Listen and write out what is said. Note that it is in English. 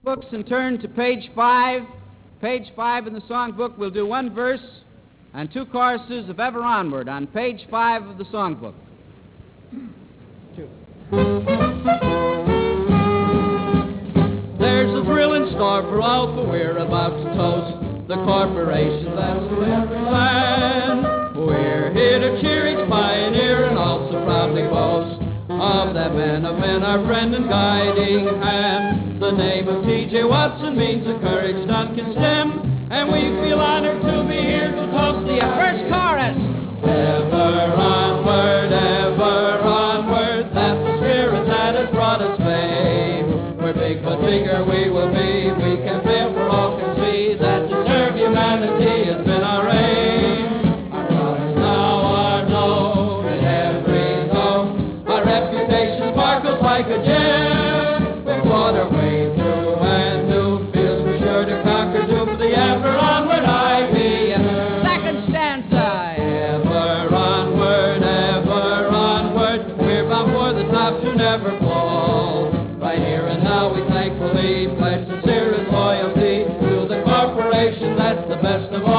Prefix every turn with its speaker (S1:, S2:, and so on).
S1: Books and turn to page 5. Page 5 in the songbook, we'll do one verse and two choruses of Ever Onward on page 5 of the songbook.
S2: There's a thrill in store for all, for we're about to toast the corporation that's to every land. We're here to cheer each pioneer and also proudly boast of that man of men, our friend and guiding hand. The name of T.J. Watson means a courage none can stem, and we feel honored to be here to toast the
S1: first chorus.
S2: Ever onward, that's the spirit that has brought us fame. We're big, but bigger we will be. We can fail, for all can see that to serve humanity has been our aim. Our products now are known in every zone. Our reputation sparkles like a gem. We've fought our way through and new fields. We're sure to conquer doom for the ever onward IBM.
S1: Second stanza.
S2: Ever onward, we're bound for the top to never fall. Right here and now we thankfully pledge sincerest loyalty to the corporation that's the best of all.